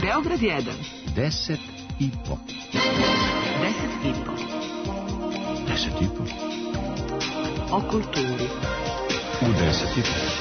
Beograd 1. 10 i po. 10 i po. 10 i po. O kulturi. U 10 i po.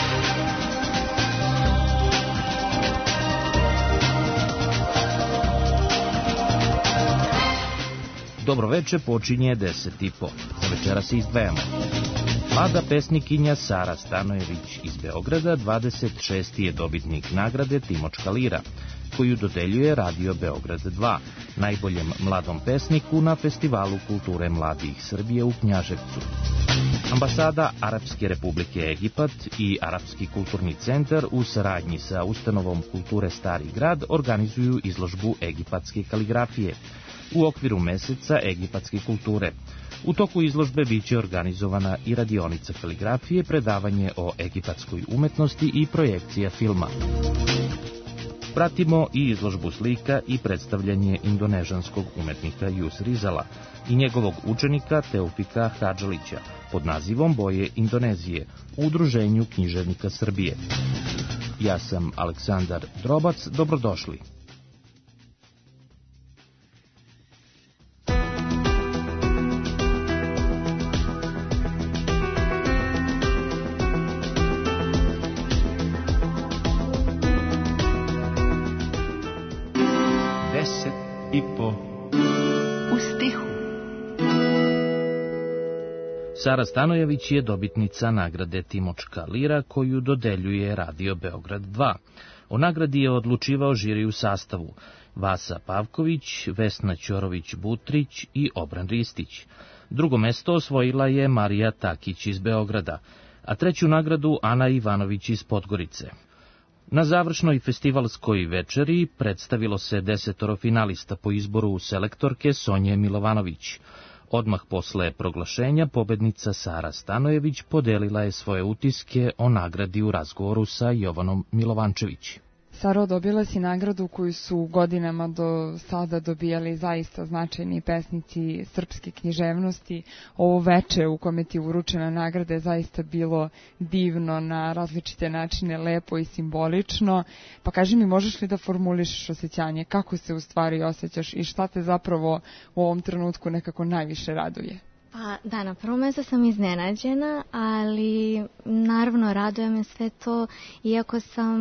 Dobro veče, počinje 10 i po. Za večera se izdvajamo. Mlada pesnikinja Sara Stanojević iz Beograda 26. je dobitnik nagrade Timočka lira, koju dodeljuje Radio Beograd 2, najboljem mladom pesniku na Festivalu kulture mladih Srbije u Knjaževcu. Ambasada Arapske Republike Egipat i Arapski kulturni centar u saradnji sa ustanovom kulture Stari grad organizuju izložbu egipatske kaligrafije u okviru meseca egipatske kulture. U toku izložbe biće organizovana i radionica kaligrafije, predavanje o egipatskoj umetnosti i projekcija filma. Pratimo i izložbu slika i predstavljanje indonežanskog umetnika Jus Rizala i njegovog učenika Teofika Hadžalića pod nazivom Boje Indonezije u Udruženju književnika Srbije. Ja sam Aleksandar Drobac, dobrodošli. Sara Stanojević je dobitnica nagrade Timočka lira koju dodeljuje Radio Beograd 2. O nagradi je odlučivao žiri u sastavu Vasa Pavković, Vesna Ćorović-Butrić i Obran Ristić. Drugo mesto osvojila je Marija Takić iz Beograda, a treću nagradu Ana Ivanović iz Podgorice. Na završnoj festivalskoj večeri predstavilo se 10 finalista po izboru selektorke Sonje Milovanović. Odmah posle proglašenja pobednica Sara Stanojević podelila je svoje utiske o nagradi u razgovoru sa Jovanom Milovančević. Saro, dobila si nagradu koju su godinama do sada dobijali zaista značajni pesnici srpske književnosti. Ovo veče u kome ti je uručena nagrada je zaista bilo divno, na različite načine lepo i simbolično. Pa kaži mi, možeš li da formulišeš osjećanje, kako se u stvari osjećaš i šta te zapravo u ovom trenutku nekako najviše raduje? Pa da, na prvom mjestu sam iznenađena, ali naravno raduje me sve to, iako sam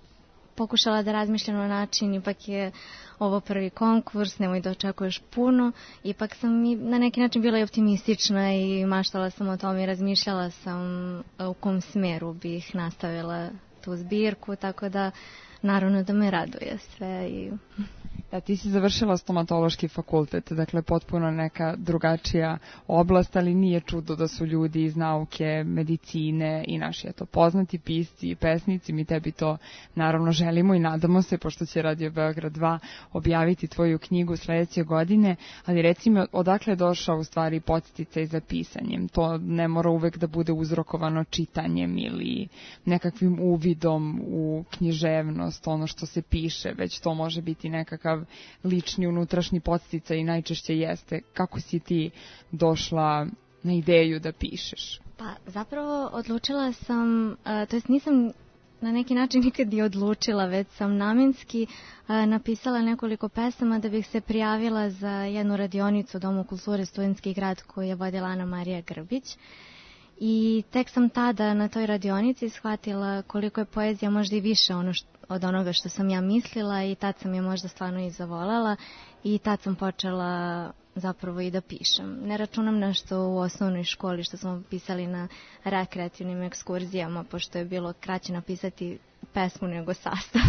pokušala da razmišljam na način, ipak je ovo prvi konkurs, nemoj da očekuješ puno, ipak sam i na neki način bila i optimistična i maštala sam o tome i razmišljala sam u kom smeru bih nastavila tu zbirku, tako da naravno da me raduje sve. Da, ti si završila stomatološki fakultet, dakle potpuno neka drugačija oblast, ali nije čudo da su ljudi iz nauke, medicine i naši poznati pisci i pesnici, mi tebi to naravno želimo i nadamo se, pošto će Radio Beograd 2 objaviti tvoju knjigu sledeće godine, ali reci mi odakle je došao u stvari podsticaj za pisanjem? To ne mora uvek da bude uzrokovano čitanjem ili nekakvim uvidom u književnost, ono što se piše, već to može biti nekakav lični unutrašnji podsticaj i najčešće jeste. Kako si ti došla na ideju da pišeš? Pa zapravo odlučila sam, to jest nisam na neki način nikad i odlučila, već sam namenski napisala nekoliko pesama da bih se prijavila za jednu radionicu u Domu kulture Studentski grad koju je vodila Ana Marija Grbić. I tek sam tada na toj radionici shvatila koliko je poezija možda i više od onoga što sam ja mislila i tad sam je možda stvarno i zavolela i tad sam počela zapravo i da pišem. Ne računam nešto u osnovnoj školi što smo pisali na rekreativnim ekskurzijama, pošto je bilo kraće napisati pesmu nego sastav.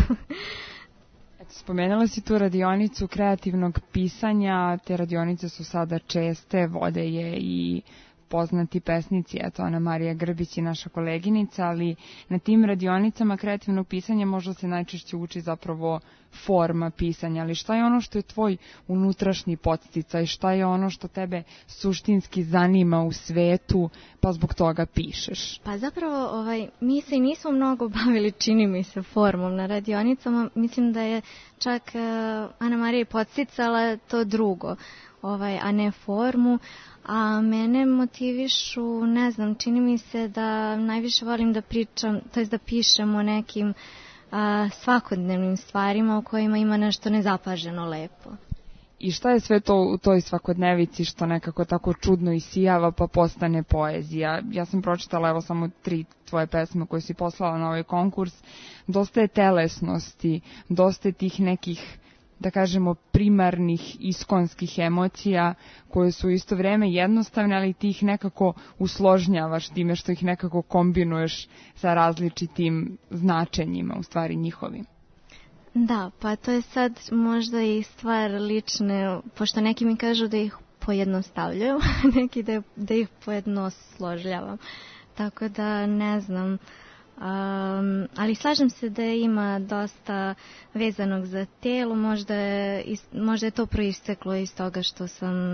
Spomenula si tu radionicu kreativnog pisanja, te radionice su sada česte, vode je i poznati pesnici, eto Ana Marija Grbić i naša koleginica, ali na tim radionicama kreativnog pisanja možda se najčešće uči zapravo forma pisanja, ali šta je ono što je tvoj unutrašnji podsticaj, šta je ono što tebe suštinski zanima u svetu, pa zbog toga pišeš? Pa zapravo mi se i nismo mnogo bavili, čini mi se, formom na radionicama, mislim da je čak Ana Marija podsticala to drugo, a ne formu. A mene motivišu, ne znam, čini mi se da najviše volim da pričam, to jest da pišem o nekim svakodnevnim stvarima u kojima ima nešto nezapaženo lepo. I šta je sve to u toj svakodnevici što nekako tako čudno isijava pa postane poezija? Ja sam pročitala evo samo 3 tvoje pesme koje si poslala na ovaj konkurs. Dosta je telesnosti, dosta je tih nekih, da kažemo, primarnih iskonskih emocija koje su u isto vreme jednostavne, ali ti ih nekako usložnjavaš time što ih nekako kombinuješ sa različitim značenjima, u stvari njihovim. Da, pa to je sad možda i stvar lične, pošto neki mi kažu da ih pojednostavljaju, neki da ih pojednosložljavam. Tako da ne znam, ali slažem se da ima dosta vezanog za telo, možda je to proisteklo iz toga što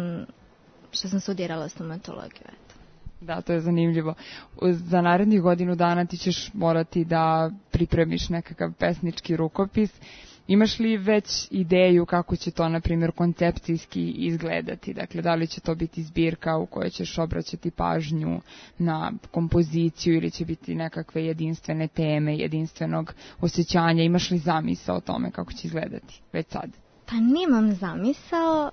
sam studirala stomatologiju. Da, to je zanimljivo. Za narednih godinu dana ti ćeš morati da pripremiš nekakav pesnički rukopis. Imaš li već ideju kako će to, na primjer, koncepcijski izgledati? Dakle, da li će to biti zbirka u kojoj ćeš obraćati pažnju na kompoziciju ili će biti nekakve jedinstvene teme, jedinstvenog osjećanja? Imaš li zamisao o tome kako će izgledati već sad? Pa nemam zamisao,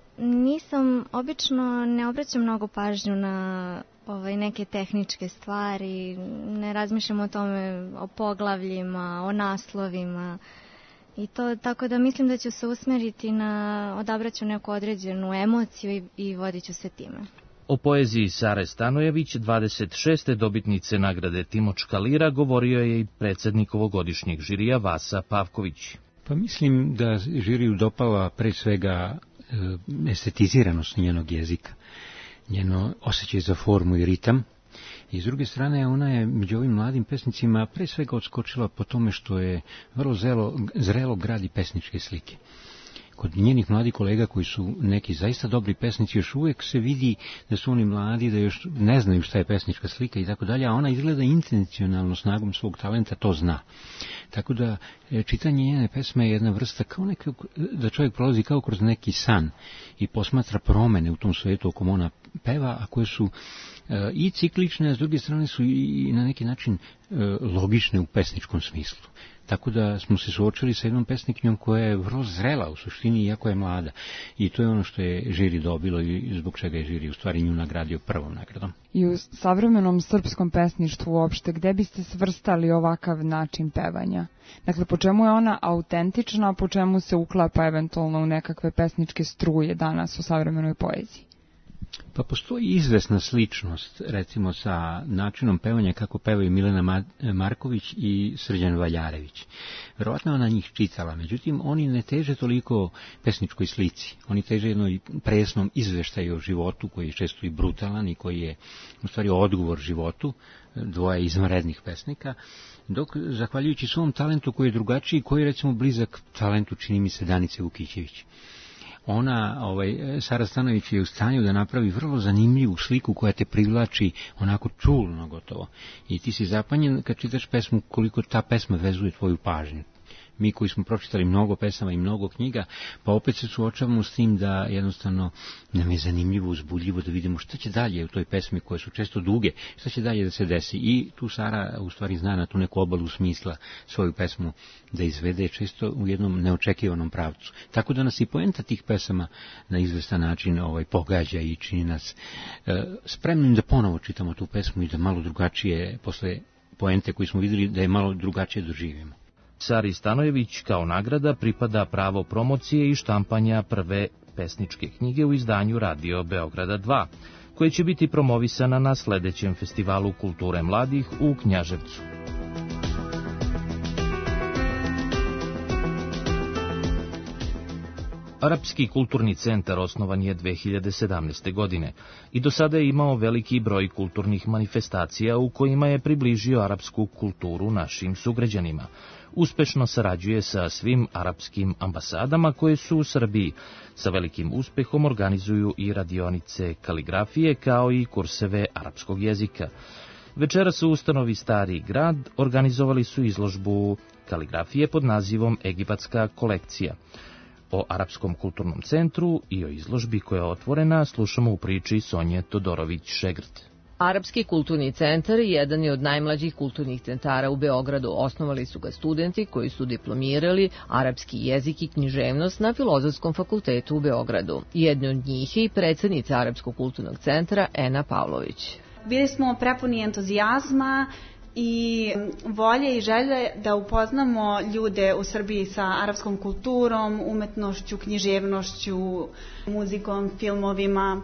obično ne obraćam mnogo pažnju na neke tehničke stvari, ne razmišljam o tome, o poglavljima, o naslovima i to, tako da mislim da ću se usmeriti na odabraću neku određenu emociju i vodit ću se time. O poeziji Sare Stanojević, 26. dobitnice nagrade Timočka lira, govorio je i predsjednik ovogodišnjeg žirija Vasa Pavković. Pa mislim da žiriju dopala pre svega estetiziranost njenog jezika, njeno osjećaj za formu i ritam. I s druge strane, ona je među ovim mladim pesnicima pre svega odskočila po tome što je vrlo zrelo gradi pesničke slike. Kod njenih mladih kolega koji su neki zaista dobri pesnici, još uvijek se vidi da su oni mladi, da još ne znaju šta je pesnička slika i tako dalje, a ona izgleda intencionalno snagom svog talenta to zna. Tako da čitanje njene pesme je jedna vrsta kao da čovjek prolazi kao kroz neki san i posmatra promene u tom svetu o kom ona peva, a koje su i ciklične, a s druge strane su i na neki način logične u pesničkom smislu. Tako da smo se suočili sa jednom pesniknjom koja je vrlo zrela u suštini, iako je mlada. I to je ono što je žiri dobilo i zbog čega je žiri u stvari nju nagradio prvom nagradom. I u savremenom srpskom pesništvu uopšte, gde biste svrstali ovakav način pevanja? Dakle, po čemu je ona autentična, a po čemu se uklapa eventualno u nekakve pesničke struje danas u savremenoj poeziji? Pa postoji izvesna sličnost, recimo, sa načinom pevanja kako pevaju Milena Marković i Srđan Valjarević. Verovatno ona njih čitala, međutim, oni ne teže toliko pesničkoj slici. Oni teže jednoj presnom izveštaju o životu, koji je često i brutalan i koji je, u stvari, odgovor životu, dvoje izvanrednih pesnika, dok, zahvaljujući svom talentu koji je drugačiji, koji je, recimo, blizak talentu, čini mi se, Danice Vukićević. Ona, Sara Stanojević je u stanju da napravi vrlo zanimljivu sliku koja te privlači onako čulno gotovo. I ti si zapanjen kad čitaš pesmu koliko ta pesma vezuje tvoju pažnju. Mi koji smo pročitali mnogo pesama i mnogo knjiga, pa opet se suočavamo s tim da jednostavno nam je zanimljivo, uzbudljivo da vidimo šta će dalje u toj pesmi koje su često duge, šta će dalje da se desi. I tu Sara u stvari zna na tu neku obalu smisla svoju pesmu da izvede često u jednom neočekivanom pravcu. Tako da nas i poenta tih pesama na izvestan način pogađa i čini nas spremnim da ponovo čitamo tu pesmu i da malo drugačije, posle poente koju smo vidjeli, da je malo drugačije doživimo. Sari Stanojević kao nagrada pripada pravo promocije i štampanja prve pesničke knjige u izdanju Radio Beograda 2, koje će biti promovisana na sledećem festivalu kulture mladih u Knjaževcu. Arapski kulturni centar osnovan je 2017. godine i do sada je imao veliki broj kulturnih manifestacija u kojima je približio arapsku kulturu našim sugrađanima. Uspešno sarađuje sa svim arapskim ambasadama koje su u Srbiji. Sa velikim uspehom organizuju i radionice kaligrafije kao i kurseve arapskog jezika. Večeras u ustanovi Stari grad organizovali su izložbu kaligrafije pod nazivom Egipatska kolekcija. O Arapskom kulturnom centru i o izložbi koja je otvorena slušamo u priči Sonje Todorović-Šegrt. Arapski kulturni centar jedan je od najmlađih kulturnih centara u Beogradu. Osnovali su ga studenti koji su diplomirali arapski jezik i književnost na Filozofskom fakultetu u Beogradu. Jedni od njih je i predsednica Arapskog kulturnog centra Ena Pavlović. Bili smo prepuni entuzijazma i volje i želje da upoznamo ljude u Srbiji sa arapskom kulturom, umetnošću, književnošću, muzikom, filmovima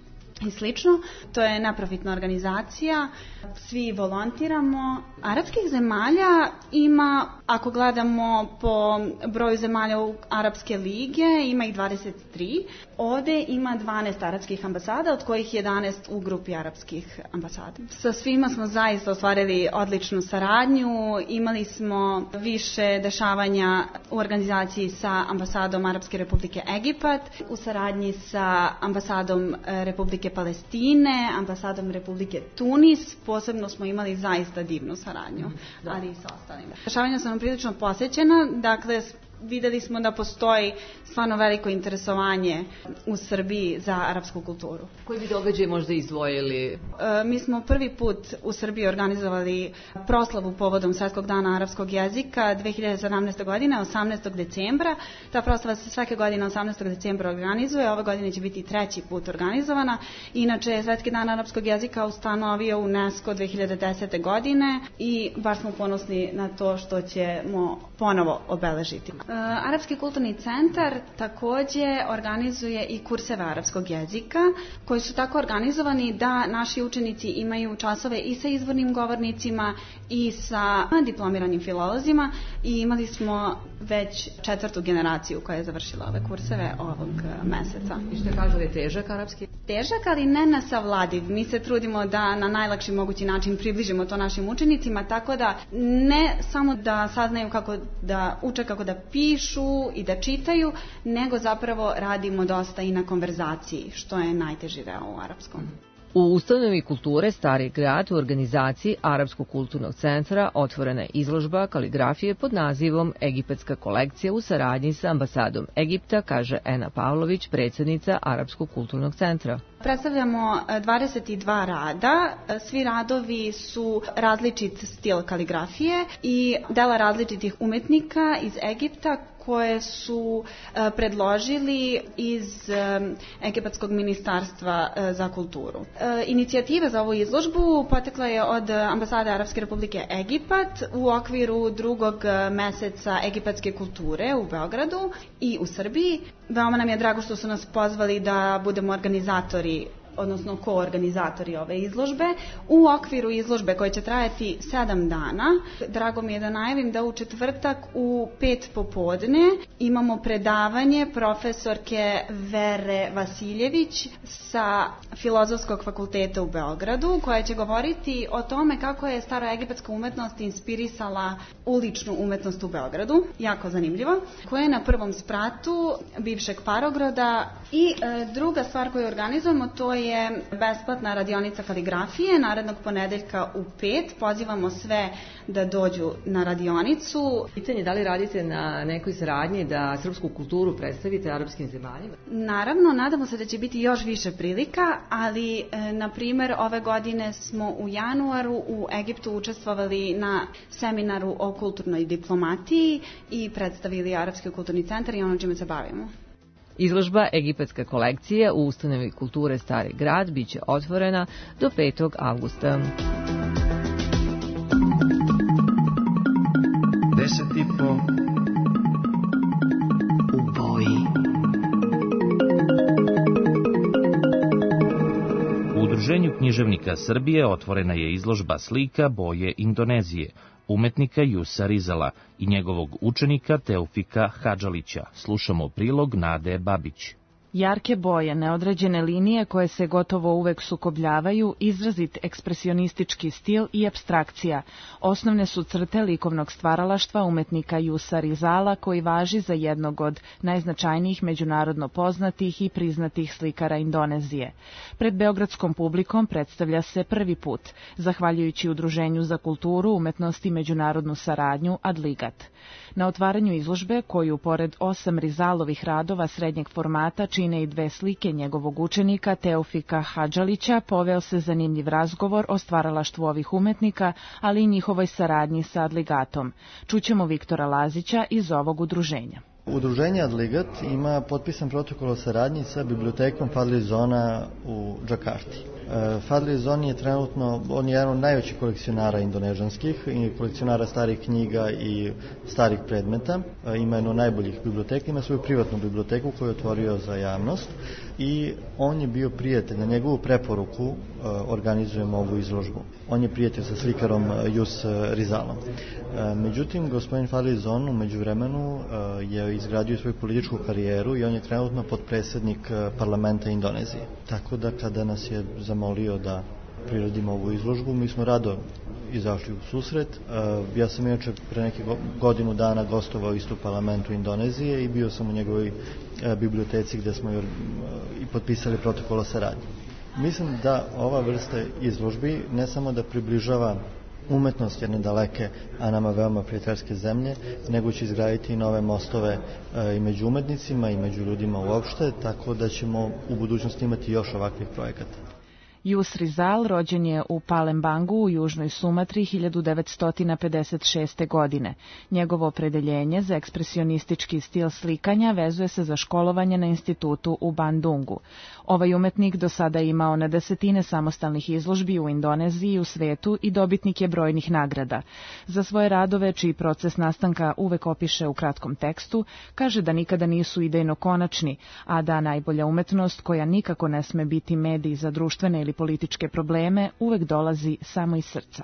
i slično. To je neprofitna organizacija, svi volontiramo. Arapskih zemalja ima, ako gledamo po broju zemalja u Arapske lige, ima ih 23. Ovde ima 12 arapskih ambasada, od kojih 11 u grupi arapskih ambasada. Sa svima smo zaista ostvarili odličnu saradnju, imali smo više dešavanja u organizaciji sa ambasadom Arapske Republike Egipat, u saradnji sa ambasadom Republike Palestine, ambasadom Republike Tunis. Posebno smo imali zaista divnu saradnju, ali i sa ostalim. Dešavanja su nam prilično posvećena, dakle videli smo da postoji stvarno veliko interesovanje u Srbiji za arapsku kulturu. Koji bi događaj možda izdvojili? Mi smo prvi put u Srbiji organizovali proslavu povodom Svetskog dana arapskog jezika 2017. godine, 18. decembra. Ta proslava se svake godine 18. decembra organizuje, ove godine će biti treći put organizovana. Inače je Svetski dan arapskog jezika ustanovio UNESCO 2010. godine i baš smo ponosni na to što ćemo ponovo obeležiti. Arapski kulturni centar takođe organizuje i kurseve arapskog jezika koji su tako organizovani da naši učenici imaju časove i sa izvornim govornicima i sa diplomiranim filolozima i imali smo već 4. generaciju koja je završila ove kurseve ovog meseca. I što kažu da je težak arapski? Težak, ali ne nesavladiv. Mi se trudimo da na najlakši mogući način približimo to našim učenicima, tako da ne samo da saznaju kako da uče, kako da pišu i da čitaju, nego zapravo radimo dosta i na konverzaciji, što je najteži deo u arapskom. U ustanovi kulture Stari grad u organizaciji Arapskog kulturnog centra otvorena je izložba kaligrafije pod nazivom Egipatska kolekcija u saradnji sa ambasadom Egipta, kaže Ena Pavlović, predsednica Arapskog kulturnog centra. Predstavljamo 22 rada, svi radovi su različit stil kaligrafije i dela različitih umetnika iz Egipta koje su predložili iz Egipatskog ministarstva za kulturu. Inicijativa za ovu izložbu potekla je od ambasade Arapske Republike Egipat u okviru drugog meseca egipatske kulture u Beogradu i u Srbiji. Veoma nam je drago što su nas pozvali da budemo organizatori, odnosno koorganizatori ove izložbe. U okviru izložbe koja će trajati 7 dana, drago mi je da najavim da u četvrtak u 5 popodne imamo predavanje profesorke Vere Vasiljević sa Filozofskog fakulteta u Beogradu, koja će govoriti o tome kako je staroegipatska umetnost inspirisala uličnu umetnost u Beogradu. Jako zanimljivo. Koja je na prvom spratu bivšeg Parogroda. I druga stvar koju organizujemo, to je besplatna radionica kaligrafije narednog ponedeljka u 5. Pozivamo sve da dođu na radionicu. Pitanje, da li radite na nekoj saradnji da srpsku kulturu predstavite arapskim zemaljima? Naravno, nadamo se da će biti još više prilika, ali na primer ove godine smo u januaru u Egiptu učestvovali na seminaru o kulturnoj diplomatiji i predstavili Arapski kulturni centar i ono čime se bavimo. Izložba Egipatska kolekcija u ustanovi kulture Stari grad biće otvorena do 5. avgusta. 10:30 u boji. U Udruženju književnika Srbije otvorena je izložba slika boje Indonezije, umetnika Jusa Rizala i njegovog učenika Teofika Hadžalića. Slušamo prilog Nade Babić. Jarke boje, neodređene linije koje se gotovo uvek sukobljavaju, izrazit ekspresionistički stil i apstrakcija. Osnovne su crte likovnog stvaralaštva umetnika Jusa Rizala, koji važi za jednog od najznačajnijih međunarodno poznatih i priznatih slikara Indonezije. Pred beogradskom publikom predstavlja se prvi put, zahvaljujući Udruženju za kulturu, umetnost i međunarodnu saradnju Adligat. Na otvaranju izložbe, koju pored 8 Rizalovih radova srednjeg formata čine i dve slike njegovog učenika Teofika Hadžalića, poveo se zanimljiv razgovor o stvaralaštvu ovih umetnika, ali i njihovoj saradnji sa Adligatom. Čućemo Viktora Lazića iz ovog udruženja. Udruženje Adligat ima potpisan protokol o saradnji sa bibliotekom Fadli Zona u Džakarti. Fadli Zon je trenutno, on je jedan od najvećih kolekcionara indonežanskih i kolekcionara starih knjiga i starih predmeta. Ima jednu od najboljih biblioteka, ima svoju privatnu biblioteku koju je otvorio za javnost i on je bio prijatelj, na njegovu preporuku organizujemo ovu izložbu. On je prijatelj sa slikarom Jus Rizalom. Međutim, gospodin Fadli Zon u međuvremenu je izgradio svoju političku karijeru i on je trenutno potpredsjednik parlamenta Indonezije. Tako da kada nas je zamolio da priredimo ovu izložbu, mi smo rado izašli u susret. Ja sam inače pre nekih godinu dana gostovao isto u parlamentu Indonezije i bio sam u njegovoj biblioteci gde smo i potpisali protokol o saradnji. Mislim da ova vrsta izložbi ne samo da približava umetnost jedne daleke, a nama veoma prijateljske zemlje, nego će izgraditi i nove mostove i među umetnicima i među ljudima uopšte, tako da ćemo u budućnosti imati još ovakvih projekata. Jus Rizal rođen je u Palembangu u Južnoj Sumatri 1956. godine. Njegovo opredeljenje za ekspresionistički stil slikanja vezuje se za školovanje na institutu u Bandungu. Ovaj umetnik do sada je imao na desetine samostalnih izložbi u Indoneziji i u svetu i dobitnik je brojnih nagrada. Za svoje radove, čiji proces nastanka uvek opiše u kratkom tekstu, kaže da nikada nisu idejno konačni, a da najbolja umetnost, koja nikako ne sme biti medij za društvene ili političke probleme, uvek dolazi samo iz srca.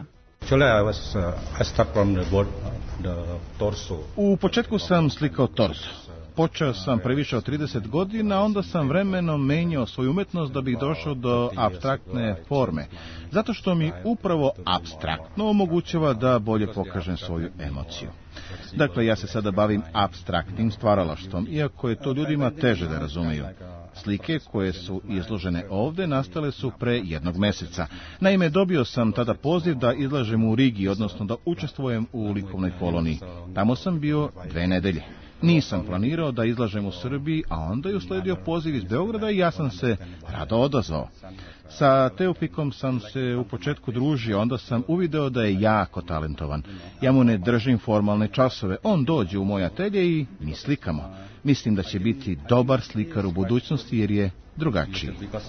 U početku sam slikao torso. Počeo sam pre više od 30 godina, onda sam vremenom menjao svoju umetnost da bih došao do apstraktne forme, zato što mi upravo apstraktno omogućava da bolje pokažem svoju emociju. Dakle, ja se sada bavim apstraktnim stvaralaštvom, iako je to ljudima teže da razumeju. Slike koje su izložene ovde nastale su pre jednog meseca. Naime, dobio sam tada poziv da izlažem u Rigi, odnosno da učestvujem u likovnoj koloniji. Tamo sam bio 2 nedelje. Nisam planirao da izlažem u Srbiji, a onda je usledio poziv iz Beograda i ja sam se rado odazvao. Sa Teofikom sam se u početku družio, onda sam uvideo da je jako talentovan. Ja mu ne držim formalne časove, on dođe u moj atelje i mi slikamo. Mislim da će biti dobar slikar u budućnosti jer je drugačiji.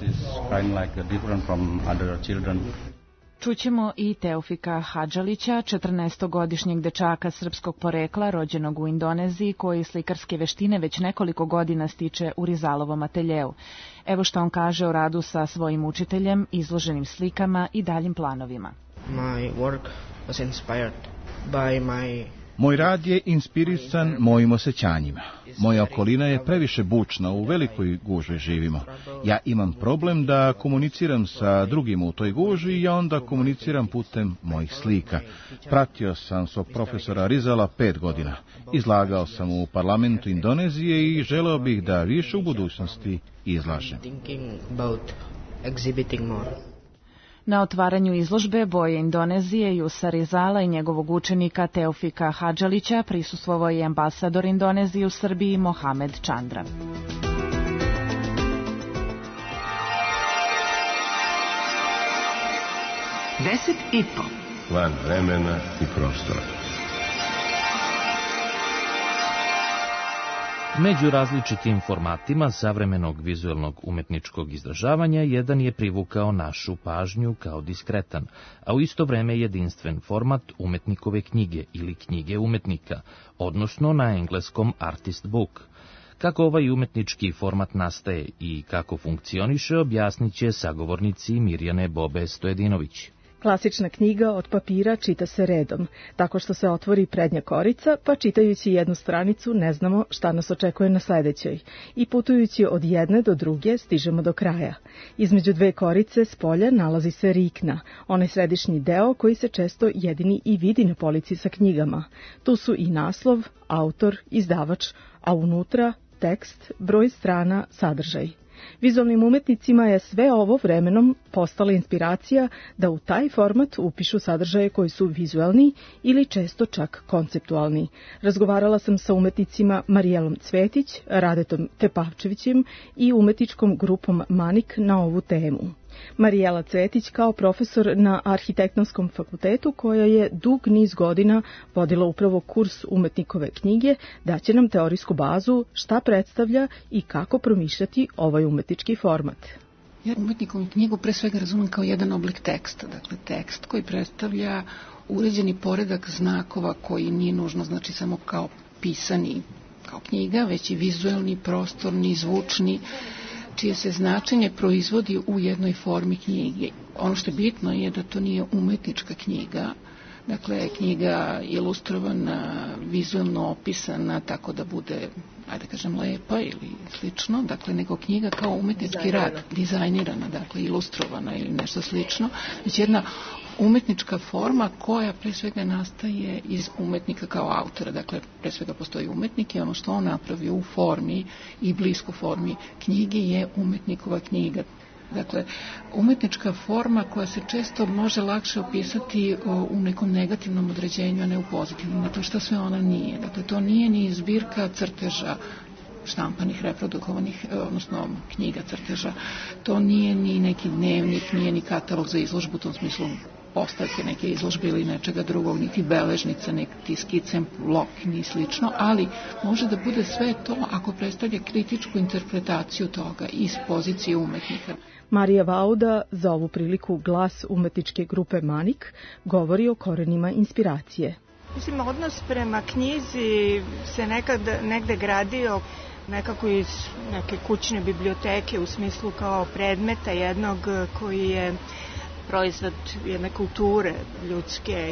Čućemo i Teofika Hadžalića, 14-godišnjeg dečaka srpskog porekla, rođenog u Indoneziji, koji slikarske veštine već nekoliko godina stiče u Rizalovom ateljeu. Evo što on kaže o radu sa svojim učiteljem, izloženim slikama i daljim planovima. Moj rad je inspirisan mojim osjećanjima. Moja okolina je previše bučna, u velikoj gužvi živimo. Ja imam problem da komuniciram sa drugima u toj gužvi i ja onda komuniciram putem mojih slika. Pratio sam svog profesora Rizala 5 godina. Izlagao sam u parlamentu Indonezije i želeo bih da više u budućnosti izlažem. Na otvaranju izložbe Boje Indonezije, Jusa Rizala i njegovog učenika Teofika Hadžalića prisustvovao je ambasador Indonezije u Srbiji Mohamed Čandra. Deset i po. Van vremena i prostora. Među različitim formatima savremenog vizuelnog umetničkog izražavanja jedan je privukao našu pažnju kao diskretan, a u isto vreme jedinstven format umetnikove knjige ili knjige umetnika, odnosno na engleskom artist book. Kako ovaj umetnički format nastaje i kako funkcioniše, objasnit će sagovornici Mirjane Bobe Stojedinović. Klasična knjiga od papira čita se redom, tako što se otvori prednja korica, pa čitajući jednu stranicu ne znamo šta nas očekuje na sledećoj. I putujući od jedne do druge stižemo do kraja. Između 2 korice s polja nalazi se rikna, onaj središnji deo koji se često jedini i vidi na polici sa knjigama. Tu su i naslov, autor, izdavač, a unutra tekst, broj strana, sadržaj. Vizualnim umetnicima je sve ovo vremenom postala inspiracija da u taj format upišu sadržaje koji su vizualni ili često čak konceptualni. Razgovarala sam sa umetnicima Marijelom Cvetić, Radetom Tepavčevićem i umetničkom grupom Manik na ovu temu. Marijela Cvetić kao profesor na Arhitektonskom fakultetu, koja je dug niz godina vodila upravo kurs umetnikove knjige, daće nam teorijsku bazu šta predstavlja i kako promišljati ovaj umetnički format. Ja umetnikovu knjigu pre svega razumem kao jedan oblik teksta, dakle tekst koji predstavlja uređeni poredak znakova koji nije nužno znači samo kao pisani, kao knjiga, već i vizuelni, prostorni, zvučni, čije se značenje proizvodi u jednoj formi knjige. Ono što je bitno je da to nije umetnička knjiga, dakle knjiga ilustrovana, vizuelno opisana tako da bude, ajde kažem, lepa ili slično, dakle nego knjiga kao umetnički rad, dizajnirana, dakle ilustrovana ili nešto slično, već jedna umetnička forma koja pre svega nastaje iz umetnika kao autora, dakle pre svega postoji umetnik i ono što on napravi u formi i blisko formi knjige je umetnikova knjiga. Dakle, umetnička forma koja se često može lakše opisati u nekom negativnom određenju, a ne u pozitivnom. Dakle, što sve ona nije. Dakle, to nije ni zbirka crteža štampanih, reprodukovanih, odnosno knjiga crteža. To nije ni neki dnevnik, nije ni katalog za izložbu, u tom smislu postavke neke izložbe ili nečega drugog, niti beležnica, neki skicem, blok, ni slično, ali može da bude sve to ako predstavlja kritičku interpretaciju toga iz pozicije umetnika. Marija Vauda, za ovu priliku glas umetničke grupe Manik, govori o korenima inspiracije. Mislim, odnos prema knjizi se negde gradio nekako iz neke kućne biblioteke u smislu kao predmeta jednog koji je proizvod jedne kulture ljudske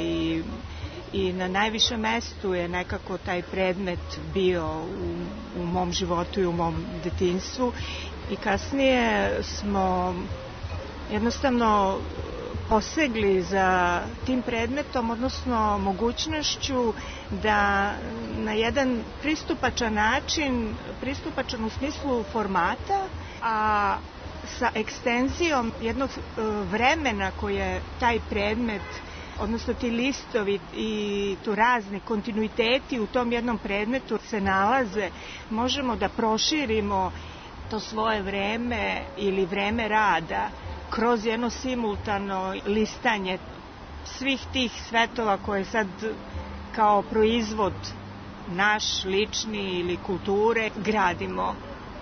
i na najvišem mestu je nekako taj predmet bio u mom životu i u mom detinjstvu i kasnije smo jednostavno posegli za tim predmetom, odnosno mogućnošću da na jedan pristupačan način, pristupačan u smislu formata, a sa ekstenzijom jednog vremena koje taj predmet, odnosno ti listovi i tu razni kontinuiteti u tom jednom predmetu se nalaze, možemo da proširimo to svoje vreme ili vreme rada kroz jedno simultano listanje svih tih svetova koje sad kao proizvod naš, lični ili kulture gradimo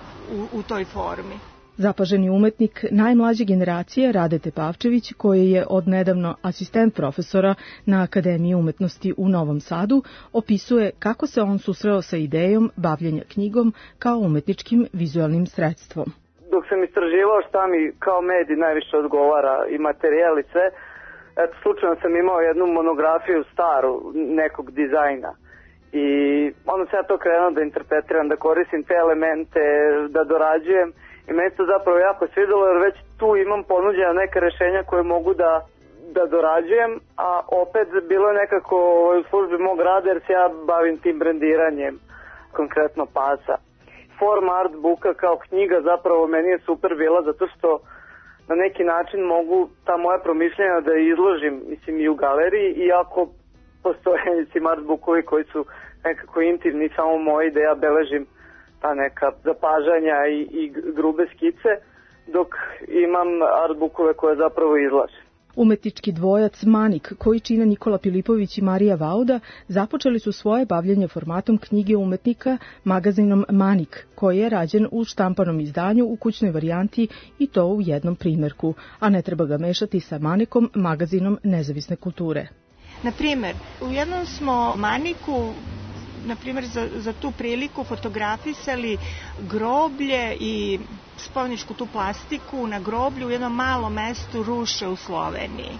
u toj formi. Zapaženi umetnik najmlađe generacije Rade Tepavčević, koji je odnedavno asistent profesora na Akademiji umetnosti u Novom Sadu, opisuje kako se on susreo sa idejom bavljenja knjigom kao umetničkim vizualnim sredstvom. Dok sam istraživao šta mi kao medij najviše odgovara i materijal i sve, slučajno sam imao jednu monografiju staru nekog dizajna i onda sam ja to krenuo da interpretiram, da koristim te elemente, da dorađujem i meni to zapravo jako svidelo jer već tu imam ponuđena neka rešenja koje mogu da dorađujem, a opet bilo je nekako u službi mog rada jer se ja bavim tim brendiranjem, konkretno pasa. Forma artbooka kao knjiga zapravo meni je super bila zato što na neki način mogu ta moja promišljenja da izložim i u galeriji, iako postoje artbookovi koji su nekako intimni, samo moji da ja beležim ta neka zapažanja i grube skice, dok imam artbookove koje zapravo izlažem. Umetnički dvojac Manik, koji čine Nikola Pilipović i Marija Vauda, započeli su svoje bavljanje formatom knjige umetnika magazinom Manik, koji je rađen u štampanom izdanju u kućnoj varijanti i to u jednom primerku, a ne treba ga mešati sa Manikom, magazinom nezavisne kulture. Na primer, u jednom smo Maniku na primjer za tu priliku fotografisali groblje i spomeničku tu plastiku na groblju u jednom malom mestu Ruše u Sloveniji,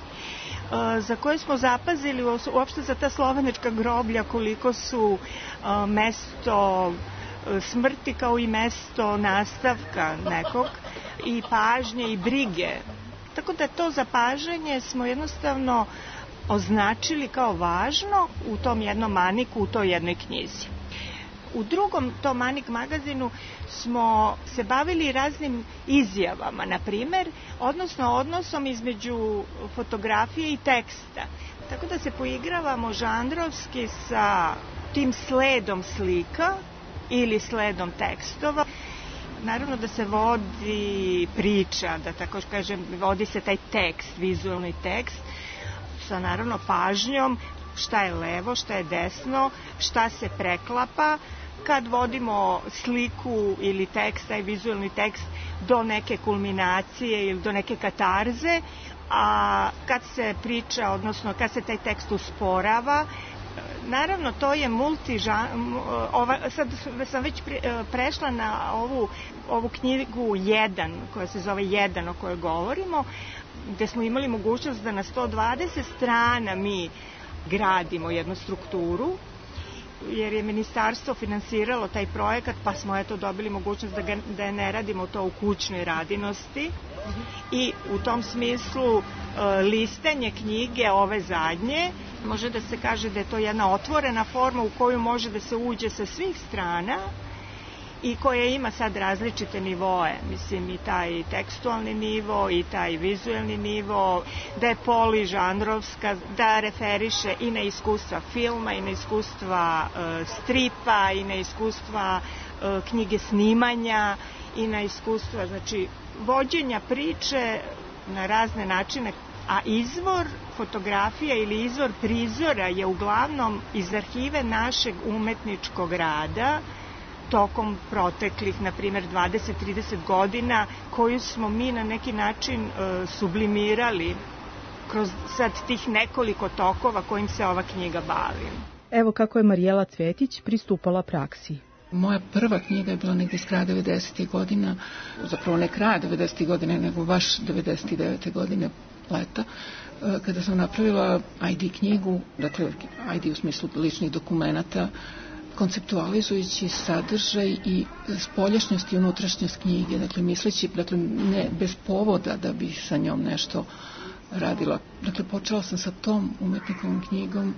za koje smo zapazili uopšte za ta slovenička groblja koliko su mesto smrti kao i mesto nastavka nekog i pažnje i brige. Tako da to zapažanje smo jednostavno označili kao važno u tom jednom Maniku, u toj jednoj knjizi. U drugom tom Manik magazinu smo se bavili raznim izjavama, na primer, odnosno odnosom između fotografije i teksta. Tako da se poigravamo žanrovski sa tim sledom slika ili sledom tekstova. Naravno da se vodi priča, da tako kažem, vodi se taj tekst, vizualni tekst, sa naravno pažnjom šta je levo, šta je desno, šta se preklapa. Kad vodimo sliku ili tekst, taj vizualni tekst, do neke kulminacije ili do neke katarze, a kad se priča, odnosno kad se taj tekst usporava, naravno to je sad sam već prešla na ovu knjigu 1, koja se zove 1, o kojoj govorimo, gde smo imali mogućnost da na 120 strana mi gradimo jednu strukturu, jer je ministarstvo finansiralo taj projekat, pa smo eto dobili mogućnost da ne radimo to u kućnoj radinosti. I u tom smislu listanje knjige ove zadnje, može da se kaže da je to jedna otvorena forma u koju može da se uđe sa svih strana i koja ima sad različite nivoe, mislim i taj tekstualni nivo i taj vizualni nivo, da je poližanrovska, da referiše i na iskustva filma i na iskustva stripa i na iskustva knjige snimanja i na iskustva, znači, vođenja priče na razne načine, a izvor fotografija ili izvor prizora je uglavnom iz arhive našeg umetničkog rada tokom proteklih, na primjer, 20-30 godina, koju smo mi na neki način sublimirali kroz sad tih nekoliko tokova kojim se ova knjiga bavi. Evo kako je Marijela Cvetić pristupala praksi. Moja prva knjiga je bila negdje s kraja 90. godina, zapravo ne kraja 90. godine, nego baš 99. godine leta, kada sam napravila ID knjigu, dakle ID u smislu ličnih dokumenata, konceptualizujući sadržaj i spoljašnjost i unutrašnjost knjige, dakle misleći, dakle ne bez povoda da bi sa njom nešto radila. Dakle, počela sam sa tom umetnikovom knjigom,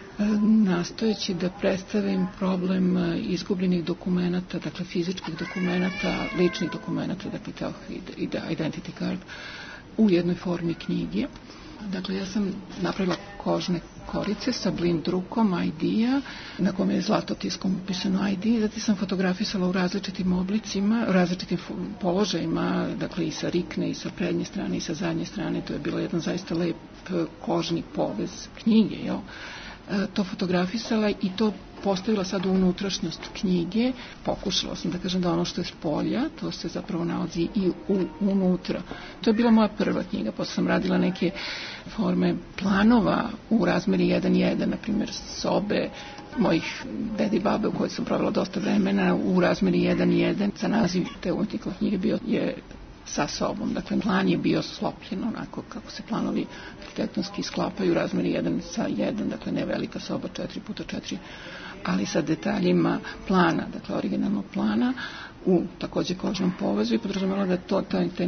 nastojeći da predstavim problem izgubljenih dokumenata, dakle fizičkih dokumenata, ličnih dokumenata, dakle identity card, u jednoj formi knjige. Dakle, ja sam napravila kožne korice sa blind drukom ID-a, na kome je zlatotiskom upisano ID, zatim sam fotografisala u različitim oblicima, različitim položajima, dakle i sa rikne, i sa prednje strane, i sa zadnje strane. To je bilo jedan zaista lep kožni povez knjige, jel? To fotografisala i to postavila sad u unutrašnjost knjige. Pokušala sam da kažem da ono što je s polja, to se zapravo nalazi i unutra. To je bila moja prva knjiga, posle sam radila neke forme planova u razmeri 1:1, na primjer sobe mojih dede i babe u kojoj sam provela dosta vremena u razmeri 1:1. Sa naziv te umetnikove knjige bio je sa sobom. Dakle, plan je bio sklopljen onako kako se planovi arhitektonski sklapaju u razmeri 1:1, dakle ne velika soba 4x4, ali sa detaljima plana, dakle originalnog plana, u takođe kožnom povezu i podrazumela da to taj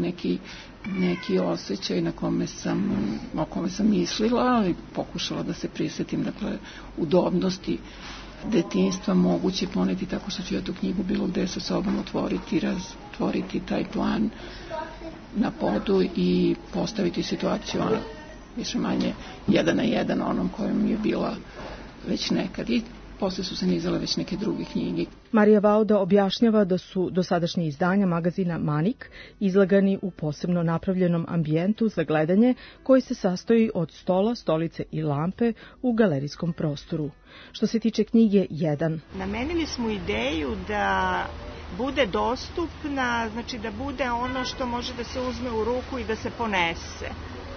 neki osjećaj o kome sam mislila i pokušala da se prisjetim, dakle, udobnosti detinjstva moguće poneti tako što ću ja tu knjigu bilo gde sa sobom otvoriti taj plan na podu i postaviti situaciju više manje 1:1 onom kojom je bila već nekad i posle su se nizale već neke druge knjige. Marija Vauda objašnjava da su dosadašnje izdanja magazina Manik izlagani u posebno napravljenom ambijentu za gledanje koji se sastoji od stola, stolice i lampe u galerijskom prostoru. Što se tiče knjige 1. Namenili smo ideju da bude dostupna, znači da bude ono što može da se uzme u ruku i da se ponese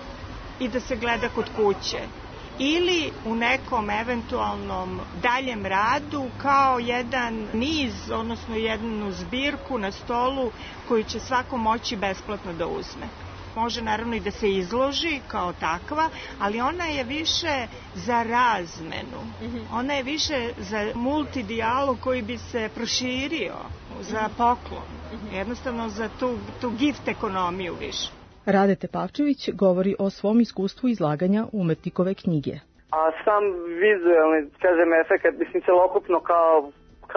i da se gleda kod kuće. Ili u nekom eventualnom daljem radu kao jedan niz, odnosno jednu zbirku na stolu koju će svako moći besplatno da uzme. Može naravno i da se izloži kao takva, ali ona je više za razmenu. Ona je više za multidijalog koji bi se proširio, za poklon. Jednostavno za tu gift ekonomiju više. Rade Tepavčević govori o svom iskustvu izlaganja umetnikove knjige. A sam vizualni, kažem, efekt, mislim, celokupno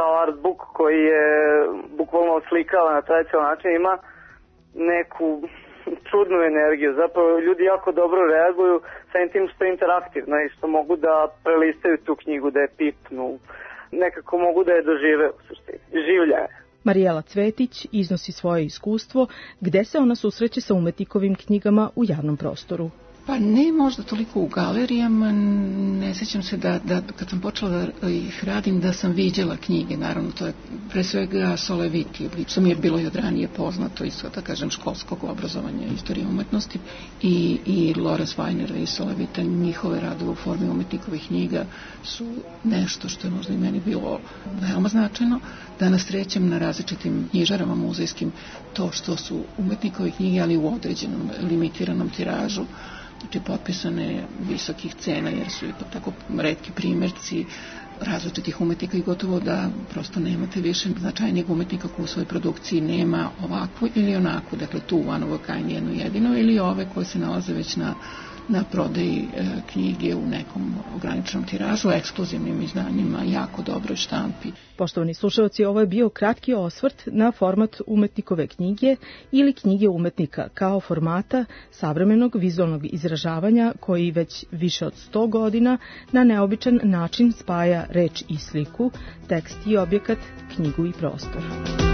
kao artbook koji je bukvalno oslikava na tradicionalan način, ima neku čudnu energiju. Zapravo ljudi jako dobro reaguju samim tim što je interaktivno i što mogu da prelistaju tu knjigu, da je pipnu, nekako mogu da je dožive u suštini. Življa je. Marijela Cvetić iznosi svoje iskustvo gde se ona susreće sa umetnikovim knjigama u javnom prostoru. Pa ne možda toliko u galerijama, ne sjećam se da kad sam počela da ih radim da sam viđala knjige, naravno to je pre svega Soleviti, što mi je bilo i od ranije poznato isto da kažem školskog obrazovanja istorije umetnosti i Lorenz Weiner i Solevita, njihove radove u formi umetnikovih knjiga su nešto što je možda i meni bilo veoma značajno. Danas srećem na različitim knjižarama muzejskim to što su umetnikove knjige, ali u određenom limitiranom tiražu, znači potpisane visokih cena jer su i tako retki primjerci različitih umetnika i gotovo da prosto nemate više značajnijeg umetnika koji u svojoj produkciji nema ovakvu ili onakvu, dakle tu one of a kind jednu jedino ili ove koje se nalaze već na prodaji knjige u nekom ograničenom tiražu, ekskluzivnim izdanjima, jako dobroj štampi. Poštovani slušalci, ovo je bio kratki osvrt na format umetnikove knjige ili knjige umetnika kao formata savremenog vizualnog izražavanja koji već više od 100 godina na neobičan način spaja reč i sliku, tekst i objekat, knjigu i prostor.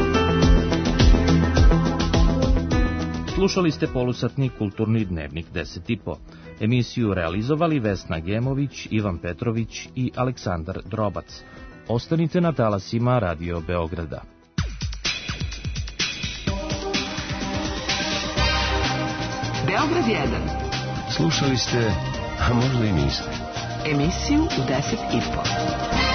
Slušali ste polusatni kulturni dnevnik 10,5. Emisiju realizovali Vesna Gemović, Ivan Petrović i Aleksandar Drobac. Ostanite na talasima Radio Beograda. Beograd 1. Slušali ste, a možda i niste. Emisiju u 10,5.